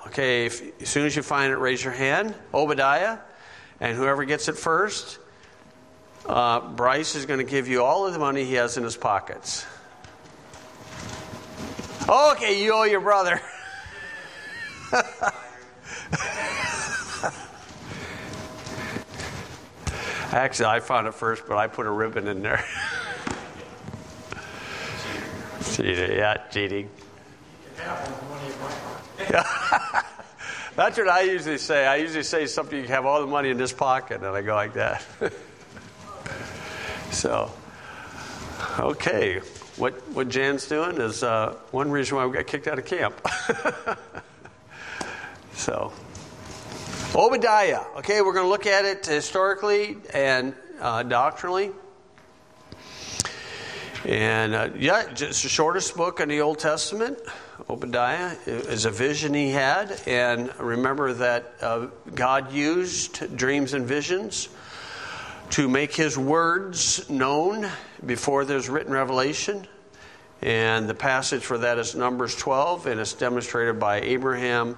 Okay, as soon as you find it, raise your hand. Obadiah. And whoever gets it first, Bryce is going to give you all of the money he has in his pockets. Okay, you owe your brother. Actually, I found it first, but I put a ribbon in there. Cheating, yeah, cheating. That's what I usually say. I usually say something, you have all the money in this pocket, and I go like that. So, okay. What Jan's doing is one reason why we got kicked out of camp. So, Obadiah. Okay, we're going to look at it historically and doctrinally. And it's the shortest book in the Old Testament. Obadiah is a vision he had. And remember that God used dreams and visions to make his words known before there's written revelation. And the passage for that is Numbers 12, and it's demonstrated by Abraham,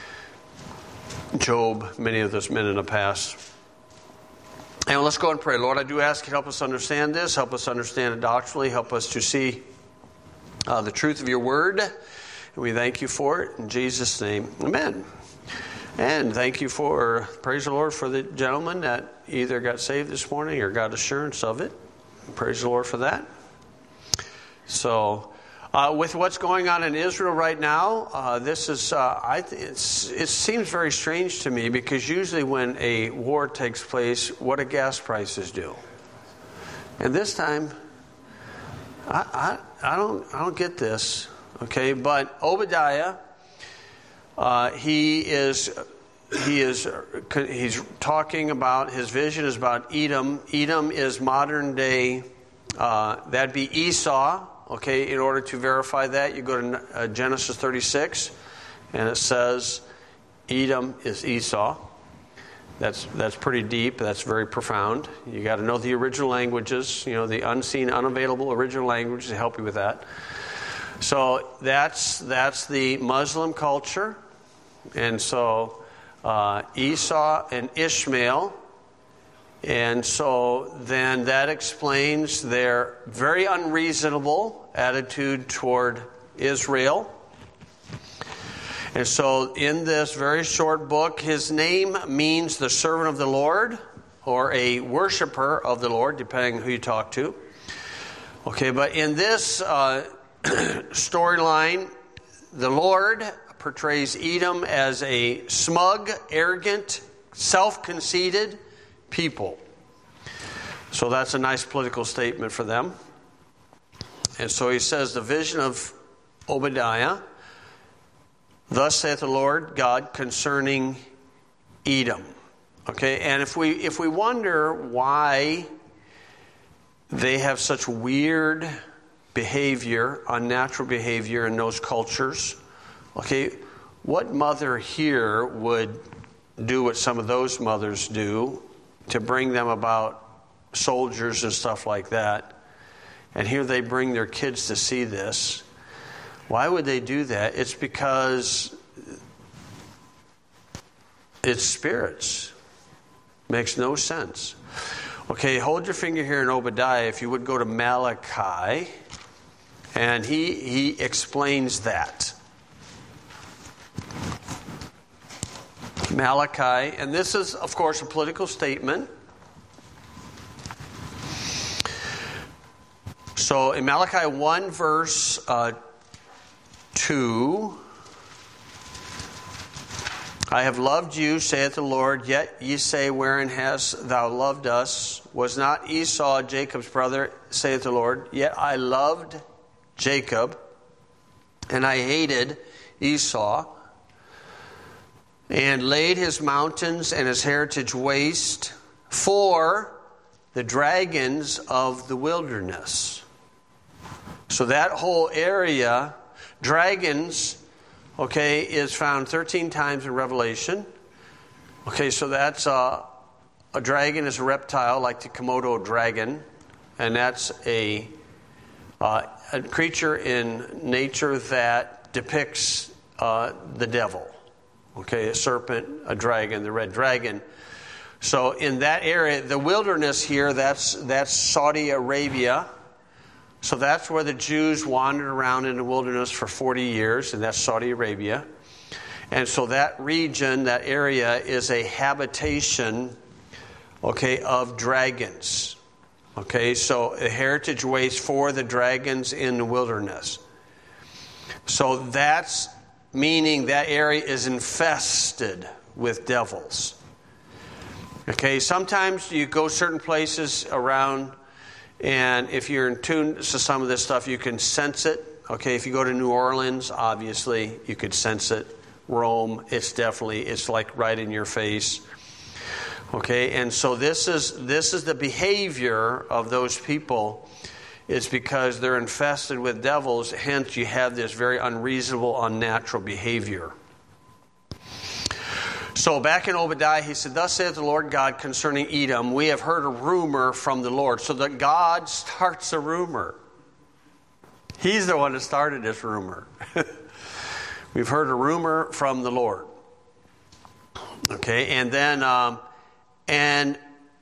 Job, many of those men in the past. And let's go and pray. Lord, I do ask you to help us understand this, help us understand it doctrinally, help us to see the truth of your word. And we thank you for it. In Jesus' name, amen. And thank you praise the Lord for the gentleman that either got saved this morning or got assurance of it. Praise the Lord for that. So, with what's going on in Israel right now, this is, it seems very strange to me, because usually when a war takes place, what do gas prices do? And this time, I don't get this. Okay, but Obadiah, he's talking about, his vision is about Edom. Edom is modern day, that'd be Esau. Okay, in order to verify that, you go to Genesis 36, and it says Edom is Esau. That's pretty deep. That's very profound. You got to know the original languages, the unseen, unavailable original languages to help you with that. So that's the Muslim culture, and so Esau and Ishmael. And so then that explains their very unreasonable attitude toward Israel. And so in this very short book, his name means the servant of the Lord, or a worshiper of the Lord, depending who you talk to. Okay, but in this storyline, the Lord portrays Edom as a smug, arrogant, self-conceited people. So that's a nice political statement for them. And so he says, the vision of Obadiah, thus saith the Lord God concerning Edom. Okay, and if we wonder why they have such weird behavior, unnatural behavior in those cultures, okay, what mother here would do what some of those mothers do to bring them about soldiers and stuff like that? And here they bring their kids to see this. Why would they do that? It's because it's spirits. Makes no sense. Okay, hold your finger here in Obadiah. If you would go to Malachi, and he explains that. Malachi, and this is, of course, a political statement. So in Malachi 1, verse 2, I have loved you, saith the Lord, yet ye say, wherein hast thou loved us? Was not Esau Jacob's brother, saith the Lord? Yet I loved Jacob, and I hated Esau, and laid his mountains and his heritage waste for the dragons of the wilderness. So that whole area, dragons, okay, is found 13 times in Revelation. Okay, so that's a dragon is a reptile like the Komodo dragon, and that's a creature in nature that depicts the devil. Okay, a serpent, a dragon, the red dragon. So in that area, the wilderness here, that's Saudi Arabia. So that's where the Jews wandered around in the wilderness for 40 years, and that's Saudi Arabia. And so that region, that area, is a habitation, okay, of dragons. Okay, so a heritage waste for the dragons in the wilderness. So that's meaning that area is infested with devils. Okay, sometimes you go certain places around, and if you're in tune to some of this stuff, you can sense it. Okay, if you go to New Orleans, obviously, you could sense it. Rome, it's like right in your face. Okay, and so this is the behavior of those people. It's because they're infested with devils, hence you have this very unreasonable, unnatural behavior. So back in Obadiah, he said, "Thus saith the Lord God concerning Edom, we have heard a rumor from the Lord." So that God starts a rumor. He's the one that started this rumor. We've heard a rumor from the Lord. Okay, and then an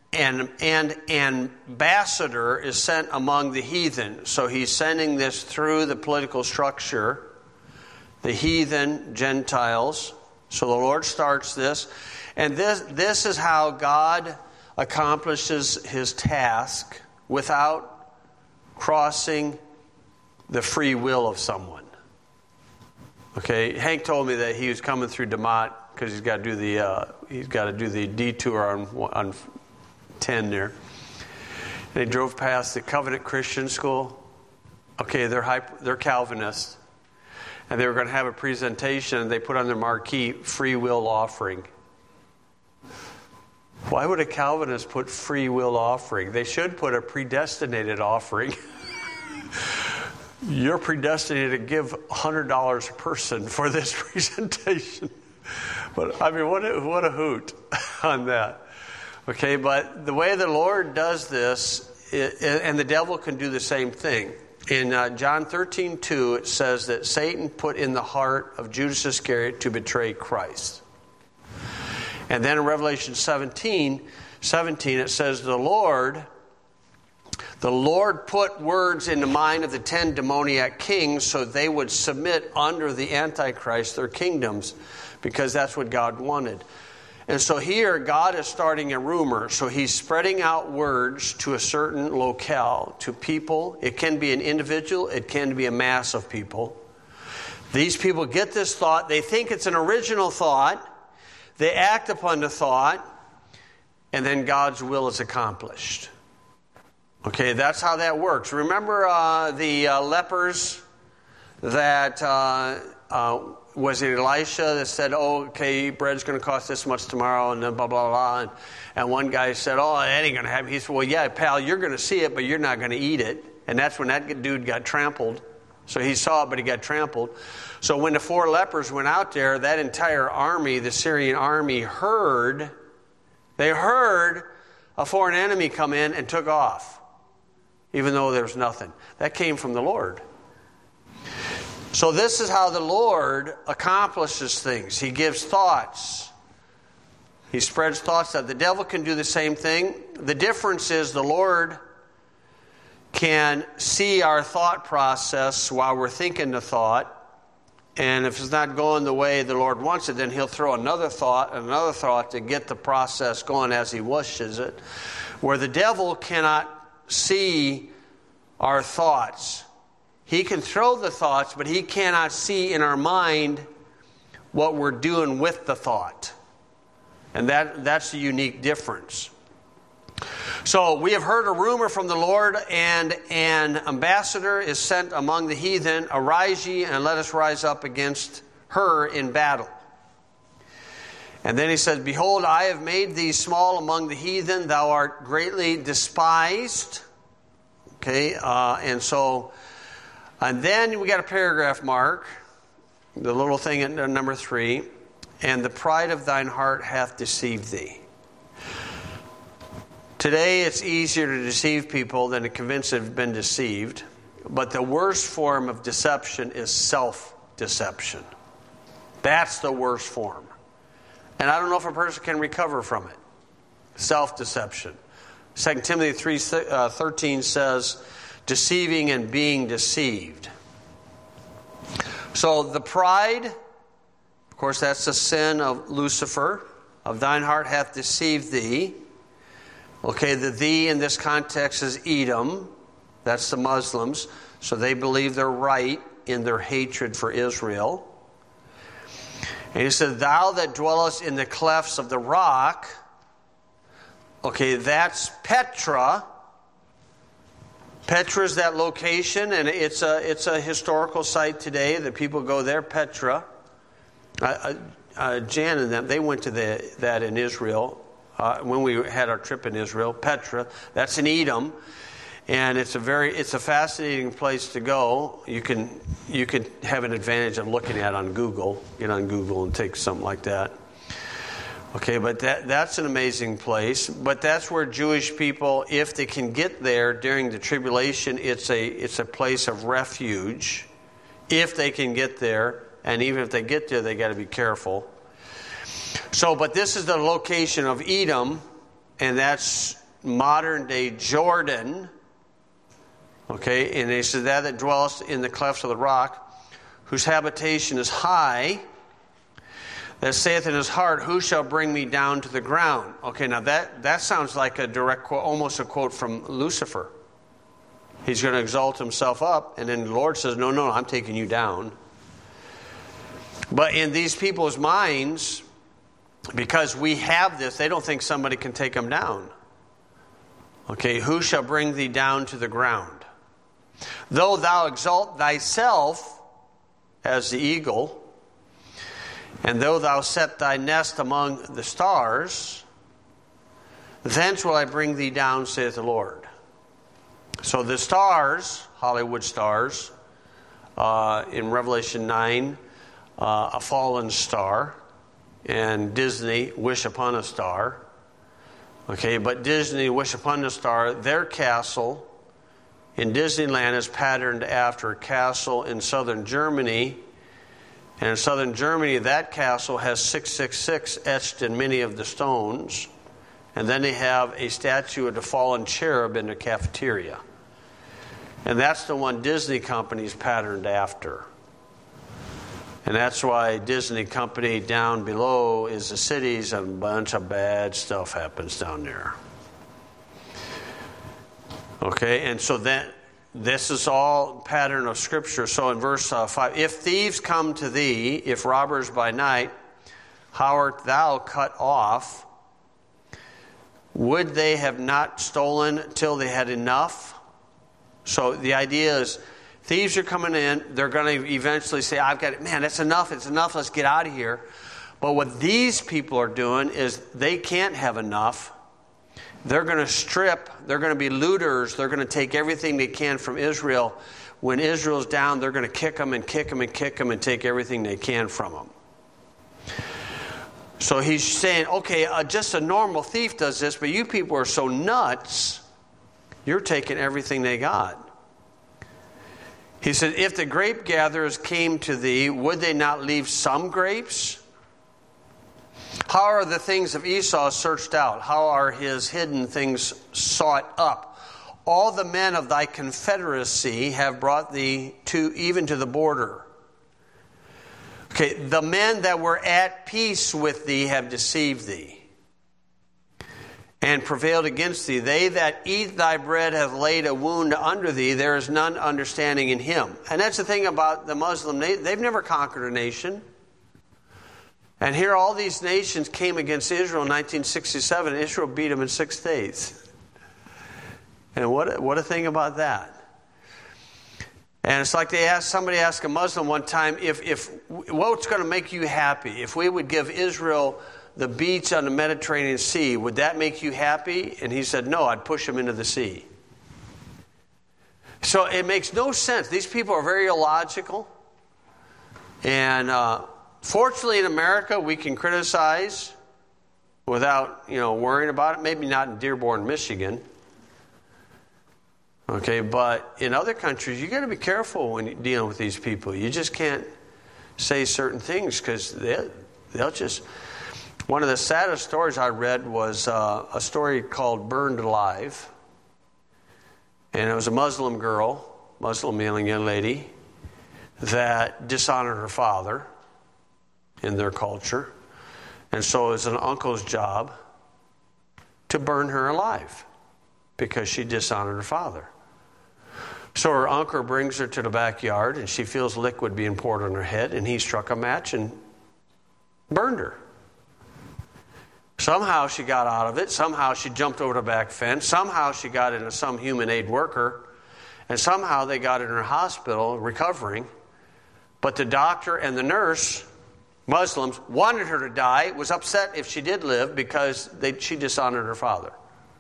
ambassador is sent among the heathen. So he's sending this through the political structure, the heathen, Gentiles. So the Lord starts this. And this is how God accomplishes his task without crossing the free will of someone. Okay, Hank told me that he was coming through DeMott because he's got to do the detour on 10 there. And he drove past the Covenant Christian School. Okay, they're Calvinists. And they were going to have a presentation, and they put on their marquee, free will offering. Why would a Calvinist put free will offering? They should put a predestinated offering. You're predestinated to give $100 a person for this presentation. But, I mean, what a hoot on that. Okay, but the way the Lord does this, and the devil can do the same thing. In John 13:2, it says that Satan put in the heart of Judas Iscariot to betray Christ. And then in Revelation 17, it says the Lord put words in the mind of the 10 demoniac kings so they would submit under the Antichrist their kingdoms, because that's what God wanted. And so here, God is starting a rumor. So he's spreading out words to a certain locale, to people. It can be an individual. It can be a mass of people. These people get this thought. They think it's an original thought. They act upon the thought. And then God's will is accomplished. Okay, that's how that works. Remember the lepers that... was it Elisha that said, "Oh, okay, bread's going to cost this much tomorrow," and then blah, blah, blah. And one guy said, "Oh, that ain't going to happen." He said, "Well, yeah, pal, you're going to see it, but you're not going to eat it." And that's when that dude got trampled. So he saw it, but he got trampled. So when the 4 lepers went out there, that entire army, the Syrian army, heard a foreign enemy come in and took off, even though there was nothing. That came from the Lord. So this is how the Lord accomplishes things. He gives thoughts. He spreads thoughts out. The devil can do the same thing. The difference is the Lord can see our thought process while we're thinking the thought. And if it's not going the way the Lord wants it, then he'll throw another thought to get the process going as he wishes it. Where the devil cannot see our thoughts. He can throw the thoughts, but he cannot see in our mind what we're doing with the thought. And that's the unique difference. So we have heard a rumor from the Lord, and an ambassador is sent among the heathen. Arise ye, and let us rise up against her in battle. And then he says, "Behold, I have made thee small among the heathen. Thou art greatly despised." Okay, and then we got a paragraph mark, the little thing at number 3. "And the pride of thine heart hath deceived thee." Today it's easier to deceive people than to convince they've been deceived. But the worst form of deception is self-deception. That's the worst form. And I don't know if a person can recover from it. Self-deception. 2 Timothy 3:13 says, deceiving and being deceived. So the pride, of course, that's the sin of Lucifer. Of thine heart hath deceived thee. Okay, the thee in this context is Edom. That's the Muslims. So they believe they're right in their hatred for Israel. And he said, thou that dwellest in the clefts of the rock. Okay, that's Petra. Petra is that location, and it's a historical site today that people go there, Petra. Jan and them, they went to that in Israel when we had our trip in Israel. Petra, that's in Edom, and it's a fascinating place to go. You can have an advantage of looking at it on Google. Get on Google and take something like that. Okay, but that's an amazing place. But that's where Jewish people, if they can get there during the tribulation, it's a place of refuge. If they can get there, and even if they get there, they got to be careful. So, but this is the location of Edom, and that's modern day Jordan. Okay, and he says, that dwelleth in the clefts of the rock, whose habitation is high, that saith in his heart, who shall bring me down to the ground? Okay, now that sounds like a direct quote, almost a quote from Lucifer. He's going to exalt himself up, and then the Lord says, no, I'm taking you down. But in these people's minds, because we have this, they don't think somebody can take them down. Okay, who shall bring thee down to the ground? Though thou exalt thyself as the eagle, and though thou set thy nest among the stars, thence will I bring thee down, saith the Lord. So the stars, Hollywood stars, in Revelation 9, a fallen star, and Disney, Wish Upon a Star. Okay, but Disney, Wish Upon a Star, their castle in Disneyland is patterned after a castle in southern Germany. And in southern Germany, that castle has 666 etched in many of the stones. And then they have a statue of the fallen cherub in the cafeteria. And that's the one Disney Company's patterned after. And that's why Disney Company down below is the cities, and a bunch of bad stuff happens down there. Okay, and so this is all pattern of Scripture. So in verse 5, if thieves come to thee, if robbers by night, how art thou cut off? Would they have not stolen till they had enough? So the idea is, thieves are coming in. They're going to eventually say, I've got it. Man, that's enough. It's enough. Let's get out of here. But what these people are doing is they can't have enough. They're going to strip. They're going to be looters. They're going to take everything they can from Israel. When Israel's down, they're going to kick them and kick them and kick them and take everything they can from them. So he's saying, okay, just a normal thief does this, but you people are so nuts, you're taking everything they got. He said, if the grape gatherers came to thee, would they not leave some grapes? How are the things of Esau searched out? How are his hidden things sought up? All the men of thy confederacy have brought thee even to the border. Okay, the men that were at peace with thee have deceived thee and prevailed against thee. They that eat thy bread have laid a wound under thee. There is none understanding in him. And that's the thing about the Muslim. They've never conquered a nation. And here all these nations came against Israel in 1967. Israel beat them in 6 days. And what a thing about that. And it's like somebody asked a Muslim one time, if what's going to make you happy? If we would give Israel the beach on the Mediterranean Sea, would that make you happy? And he said, no, I'd push them into the sea. So it makes no sense. These people are very illogical. And fortunately in America, we can criticize without worrying about it. Maybe not in Dearborn, Michigan. Okay, but in other countries, you got to be careful when you're dealing with these people. You just can't say certain things because they'll just... One of the saddest stories I read was a story called Burned Alive. And it was a Muslim girl, Muslim young lady, that dishonored her father in their culture. And so it was an uncle's job to burn her alive because she dishonored her father. So her uncle brings her to the backyard, and she feels liquid being poured on her head, and he struck a match and burned her. Somehow she got out of it. Somehow she jumped over the back fence. Somehow she got into some human aid worker. And somehow they got in her hospital recovering. But the doctor and the nurse, Muslims, wanted her to die, was upset if she did live because she dishonored her father.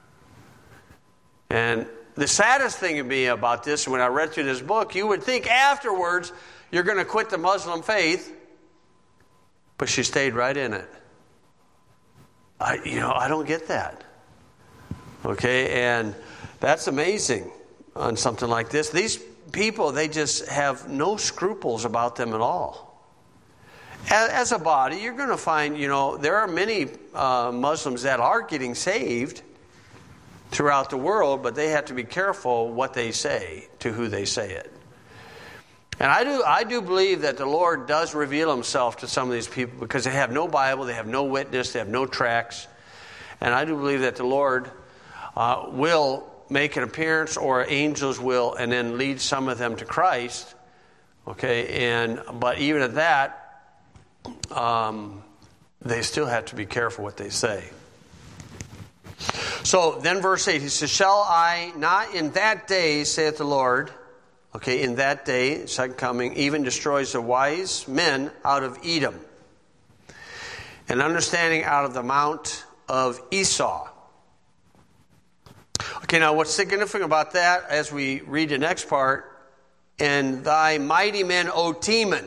And the saddest thing to me about this, when I read through this book, you would think afterwards you're going to quit the Muslim faith. But she stayed right in it. I don't get that. Okay, and that's amazing on something like this. These people, they just have no scruples about them at all. As a body, you're going to find, there are many Muslims that are getting saved throughout the world, but they have to be careful what they say to who they say it. And I do believe that the Lord does reveal himself to some of these people because they have no Bible, they have no witness, they have no tracts. And I do believe that the Lord will make an appearance, or angels will, and then lead some of them to Christ. Okay, but even at that, they still have to be careful what they say. So then verse 8, he says, shall I not in that day, saith the Lord, okay, in that day, second coming, even destroys the wise men out of Edom, and understanding out of the mount of Esau. Okay, now what's significant about that, as we read the next part, and thy mighty men, O Teman.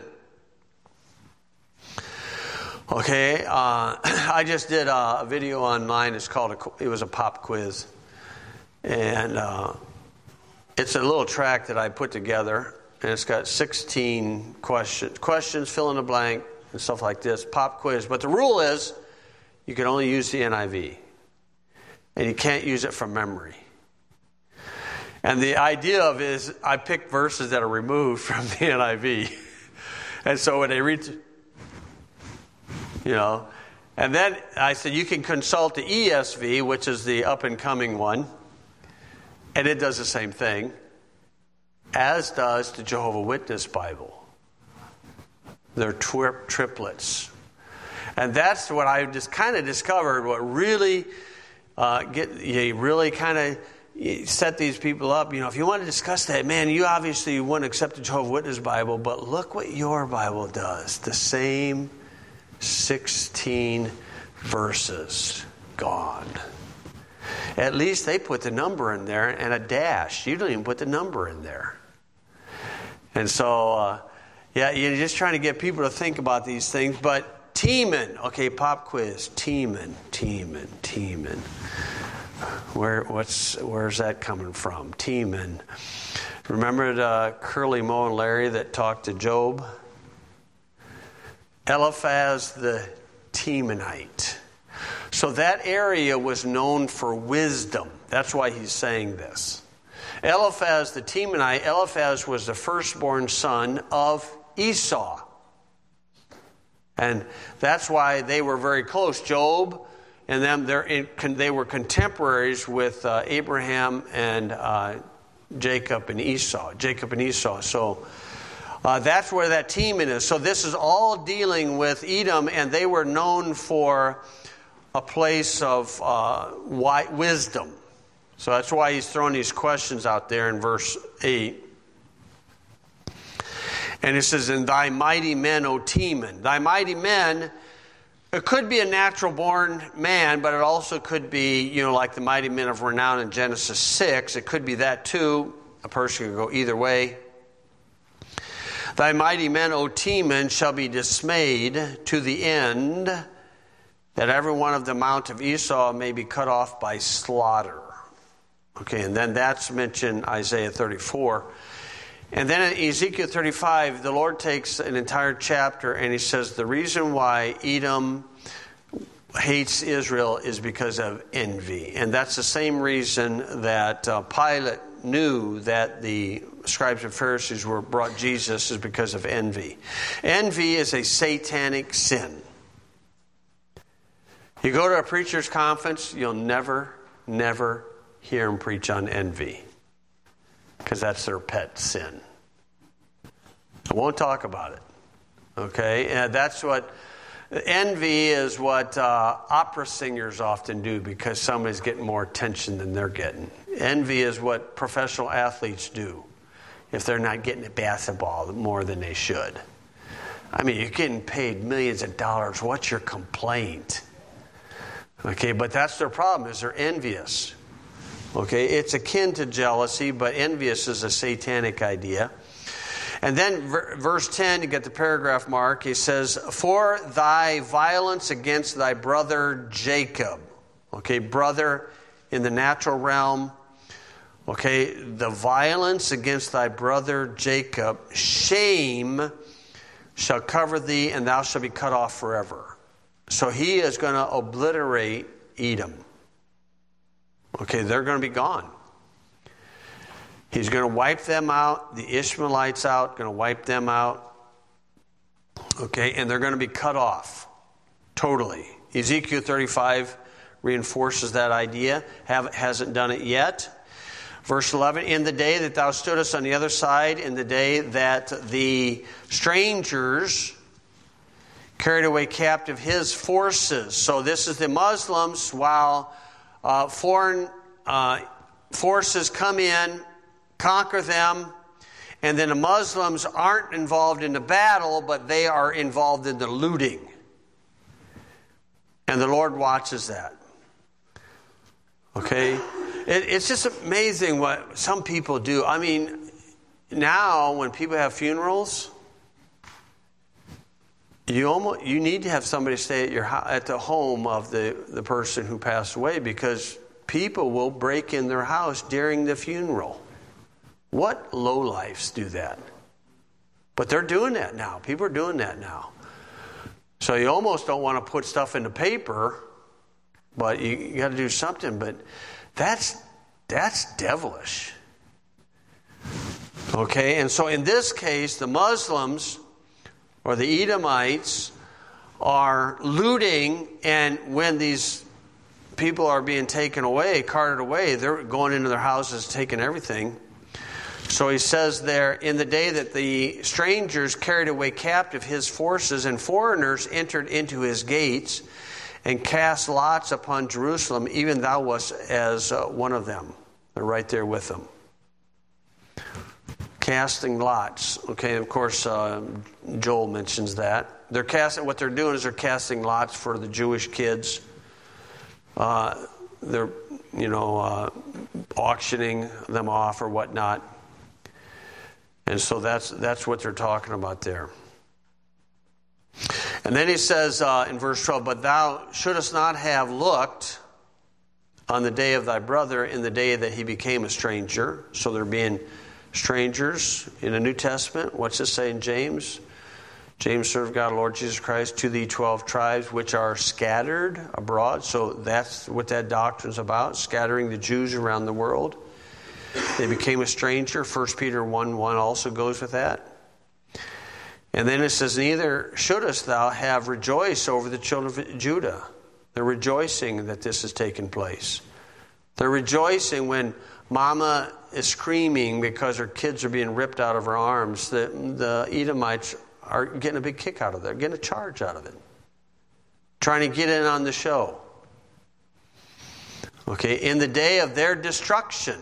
Okay, I just did a video online. It was a pop quiz, and it's a little track that I put together, and it's got 16 questions, fill in the blank, and stuff like this, pop quiz. But the rule is, you can only use the NIV, and you can't use it from memory. And the idea of it is, I picked verses that are removed from the NIV, and so when they read, and then I said, you can consult the ESV, which is the up-and-coming one, and it does the same thing, as does the Jehovah Witness Bible. They're triplets. And that's what I just kind of discovered, what really set these people up. If you want to discuss that, man, you obviously wouldn't accept the Jehovah Witness Bible, but look what your Bible does. The same 16 verses gone. At least they put the number in there and a dash. You don't even put the number in there. And so, you're just trying to get people to think about these things. But Teman, okay, pop quiz. Teman. Where's that coming from? Teman. Remember the Curly, Moe, and Larry that talked to Job? Eliphaz the Temanite. So that area was known for wisdom. That's why he's saying this. Eliphaz the Temanite, Eliphaz was the firstborn son of Esau. And that's why they were very close. Job and them, they were contemporaries with Abraham and Jacob and Esau. So that's where that Teman is. So this is all dealing with Edom, and they were known for a place of wisdom. So that's why he's throwing these questions out there in verse 8. And it says, and thy mighty men, O Teman. Thy mighty men, it could be a natural-born man, but it also could be, like the mighty men of renown in Genesis 6. It could be that too. A person could go either way. Thy mighty men, O Teman, shall be dismayed to the end, that every one of the mount of Esau may be cut off by slaughter. Okay, and then that's mentioned Isaiah 34. And then in Ezekiel 35, the Lord takes an entire chapter and he says the reason why Edom hates Israel is because of envy. And that's the same reason that Pilate knew that the scribes and Pharisees were brought Jesus, is because of envy. Envy is a satanic sin. You go to a preacher's conference, you'll never hear them preach on envy, because that's their pet sin. I won't talk about it. Okay? And that's what envy is, what opera singers often do, because somebody's getting more attention than they're getting. Envy is what professional athletes do if they're not getting at basketball more than they should. I mean, you're getting paid millions of dollars. What's your complaint? Okay, but that's their problem, is they're envious. Okay, it's akin to jealousy, but envious is a satanic idea. And then verse 10, you get the paragraph mark. He says, for thy violence against thy brother Jacob. Okay, brother in the natural realm. Okay, the violence against thy brother Jacob, shame shall cover thee, and thou shalt be cut off forever. So he is going to obliterate Edom. Okay, they're going to be gone. He's going to wipe them out, the Ishmaelites out, going to wipe them out. Okay, and they're going to be cut off totally. Ezekiel 35 reinforces that idea. Hasn't done it yet. Verse 11, in the day that thou stoodest on the other side, in the day that the strangers carried away captive his forces. So this is the Muslims, while foreign forces come in, conquer them, and then the Muslims aren't involved in the battle, but they are involved in the looting. And the Lord watches that. Okay? It's just amazing what some people do. I mean, now when people have funerals, you need to have somebody stay at the home of the person who passed away, because people will break in their house during the funeral. What lowlifes do that? But they're doing that now. People are doing that now. So you almost don't want to put stuff in the paper, but you got to do something. But that's devilish. Okay, and so in this case, the Muslims or the Edomites are looting, and when these people are being taken away, carted away, they're going into their houses, taking everything. So he says there, in the day that the strangers carried away captive his forces, and foreigners entered into his gates, and cast lots upon Jerusalem, even thou wast as one of them. They're right there with them. Casting lots. Okay, of course, Joel mentions that. What they're doing is they're casting lots for the Jewish kids. They're, auctioning them off or whatnot. And so that's what they're talking about there. And then he says in verse 12, but thou shouldest not have looked on the day of thy brother in the day that he became a stranger. So they're being strangers in the New Testament. What's it say in James? James served God, Lord Jesus Christ, to the 12 tribes which are scattered abroad. So that's what that doctrine's about, scattering the Jews around the world. They became a stranger. 1 Peter 1:1 also goes with that. And then it says, neither shouldest thou have rejoiced over the children of Judah. They're rejoicing that this has taken place. They're rejoicing when mama is screaming because her kids are being ripped out of her arms. The Edomites are getting a big kick out of it. They're getting a charge out of it. Trying to get in on the show. Okay, in the day of their destruction.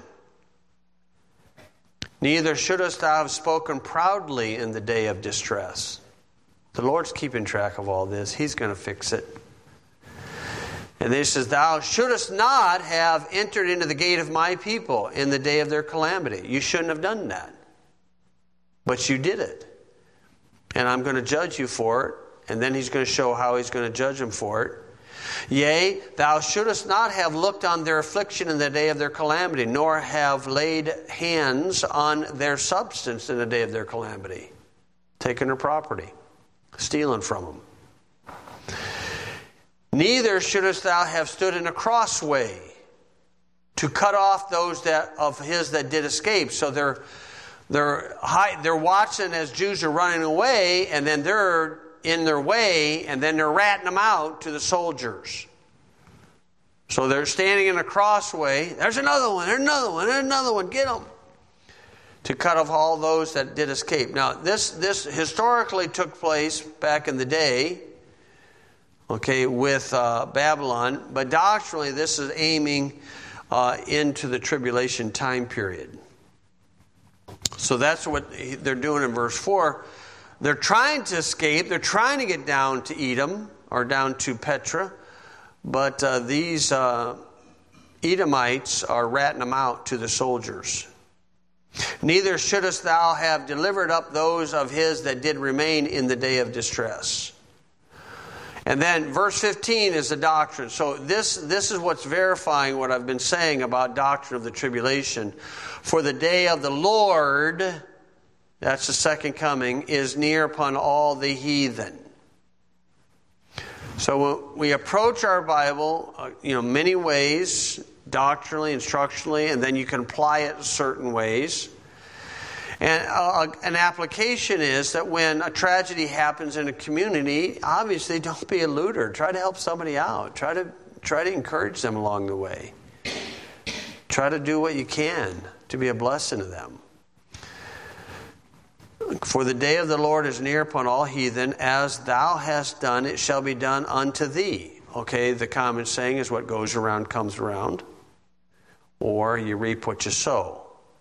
Neither shouldest thou have spoken proudly in the day of distress. The Lord's keeping track of all this. He's going to fix it. And then he says, thou shouldest not have entered into the gate of my people in the day of their calamity. You shouldn't have done that. But you did it. And I'm going to judge you for it. And then he's going to show how he's going to judge them for it. Yea, thou shouldest not have looked on their affliction in the day of their calamity, nor have laid hands on their substance in the day of their calamity. Taking their property. Stealing from them. Neither shouldest thou have stood in a crossway to cut off those of his that did escape. So they're watching as Jews are running away, and then they're in their way, and then they're ratting them out to the soldiers. So they're standing in a crossway. There's another one, there's another one, there's another one. Get them. To cut off all those that did escape. Now, this historically took place back in the day, okay, with Babylon. But doctrinally, this is aiming into the tribulation time period. So that's what they're doing in verse 4. They're trying to escape. They're trying to get down to Edom or down to Petra. But these Edomites are ratting them out to the soldiers. Neither shouldest thou have delivered up those of his that did remain in the day of distress. And then verse 15 is the doctrine. So this is what's verifying what I've been saying about doctrine of the tribulation. For the day of the Lord, that's the second coming, is near upon all the heathen. So when we approach our Bible, many ways, doctrinally, instructionally, and then you can apply it in certain ways. And an application is that when a tragedy happens in a community, obviously don't be a looter. Try to help somebody out. Try to encourage them along the way. Try to do what you can to be a blessing to them. For the day of the Lord is near upon all heathen. As thou hast done, it shall be done unto thee. Okay, the common saying is what goes around comes around. Or you reap what you sow.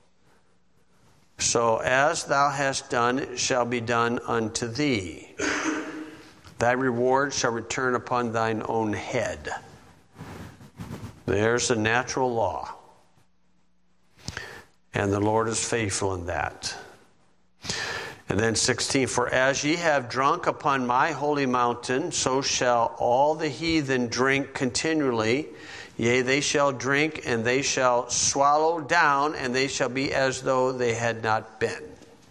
So as thou hast done, it shall be done unto thee. Thy reward shall return upon thine own head. There's the natural law. And the Lord is faithful in that. And then 16, for as ye have drunk upon my holy mountain, so shall all the heathen drink continually. Yea, they shall drink, and they shall swallow down, and they shall be as though they had not been.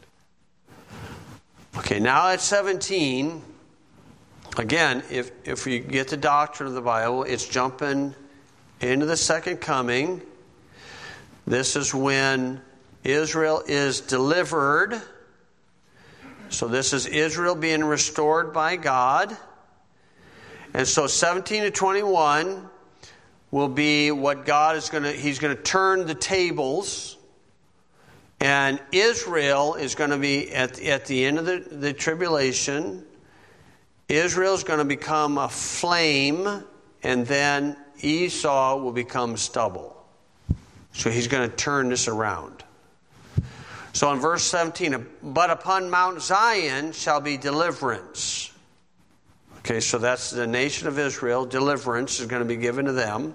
Okay, now at 17, again, if you get the doctrine of the Bible, it's jumping into the second coming. This is when Israel is delivered. So this is Israel being restored by God. And so 17 to 21 will be what God is he's going to turn the tables. And Israel is going to be at the end of the tribulation. Israel is going to become a flame, and then Esau will become stubble. So he's going to turn this around. So in verse 17, but upon Mount Zion shall be deliverance. Okay, so that's the nation of Israel. Deliverance is going to be given to them.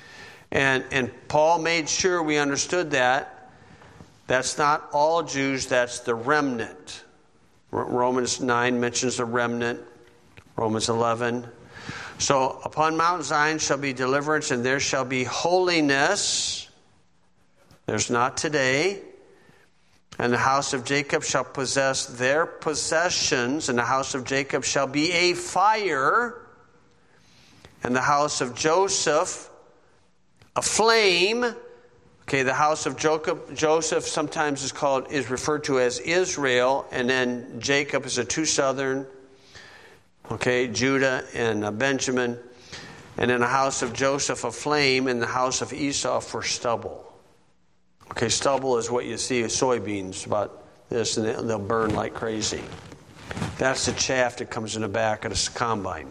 And Paul made sure we understood that. That's not all Jews, that's the remnant. Romans 9 mentions the remnant. Romans 11. So upon Mount Zion shall be deliverance, and there shall be holiness. There's not today. And the house of Jacob shall possess their possessions, and the house of Jacob shall be a fire, and the house of Joseph a flame. Okay, the house of Joseph sometimes is referred to as Israel, and then Jacob is a two southern. Okay, Judah and Benjamin, and in the house of Joseph a flame, and the house of Esau for stubble. Okay, stubble is what you see with soybeans, about this, and they'll burn like crazy. That's the chaff that comes in the back of the combine.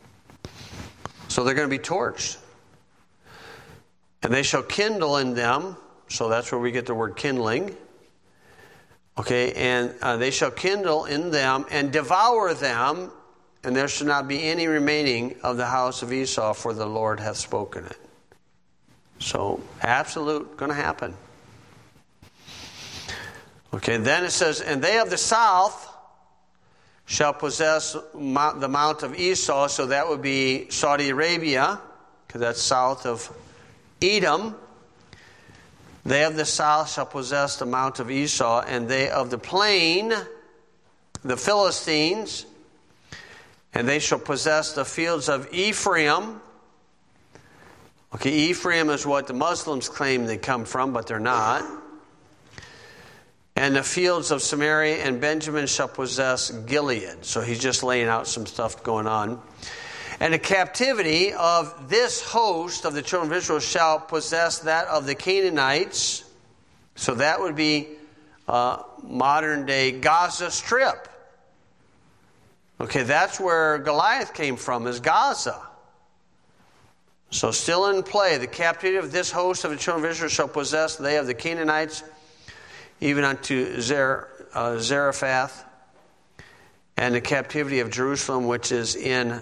So they're going to be torched. And they shall kindle in them, so that's where we get the word kindling. Okay, and they shall kindle in them and devour them, and there shall not be any remaining of the house of Esau, for the Lord hath spoken it. So, absolute, going to happen. Okay, then it says, and they of the south shall possess the mount of Esau, so that would be Saudi Arabia, because that's south of Edom. They of the south shall possess the mount of Esau, and they of the plain, the Philistines, And they shall possess the fields of Ephraim. Okay, Ephraim is what the Muslims claim they come from, but they're not. And the fields of Samaria, and Benjamin shall possess Gilead. So he's just laying out some stuff going on. And the captivity of this host of the children of Israel shall possess that of the Canaanites. So that would be modern day Gaza Strip. Okay, that's where Goliath came from, is Gaza. So still in play, the captivity of this host of the children of Israel shall possess they of the Canaanites, even unto Zarephath, and the captivity of Jerusalem, which is in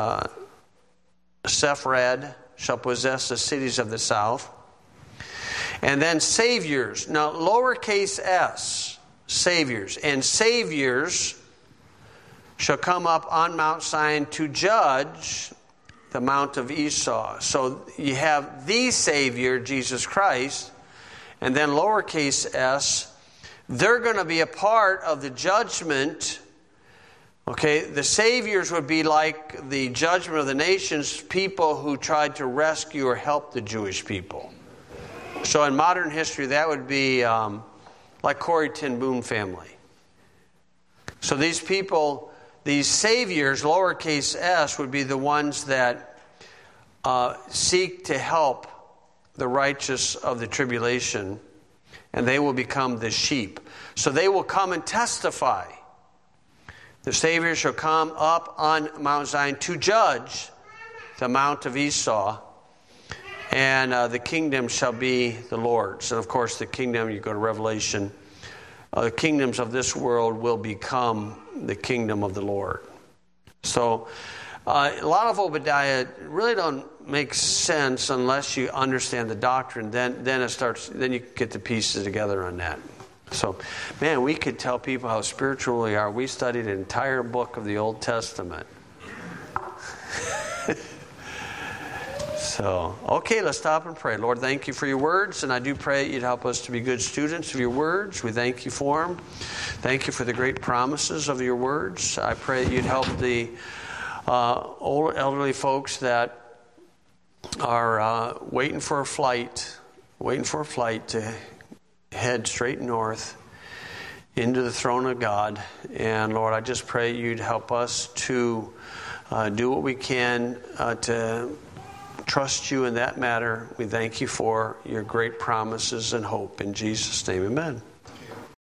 Sepharad, shall possess the cities of the south. And then saviors. Now, lowercase s, saviors. And saviors shall come up on Mount Zion to judge the Mount of Esau. So you have the Savior, Jesus Christ, and then lowercase s, they're going to be a part of the judgment. Okay, the saviors would be like the judgment of the nations, people who tried to rescue or help the Jewish people. So in modern history, that would be like Corrie ten Boom family. So these people, these saviors, lowercase s, would be the ones that seek to help the righteous of the tribulation, and they will become the sheep. So they will come and testify. The Savior shall come up on Mount Zion to judge the Mount of Esau, and the kingdom shall be the Lord's. And of course, the kingdom, you go to Revelation, the kingdoms of this world will become the kingdom of the Lord. So a lot of Obadiah really don't make sense unless you understand the doctrine. Then you get the pieces together on that. So, man, we could tell people how spiritual we are. We studied an entire book of the Old Testament. So, okay, let's stop and pray. Lord, thank you for your words, and I do pray you'd help us to be good students of your words. We thank you for them. Thank you for the great promises of your words. I pray you'd help the old elderly folks that are waiting for a flight to head straight north into the throne of God. And Lord, I just pray you'd help us to do what we can to trust you in that matter. We thank you for your great promises and hope. In Jesus' name, amen.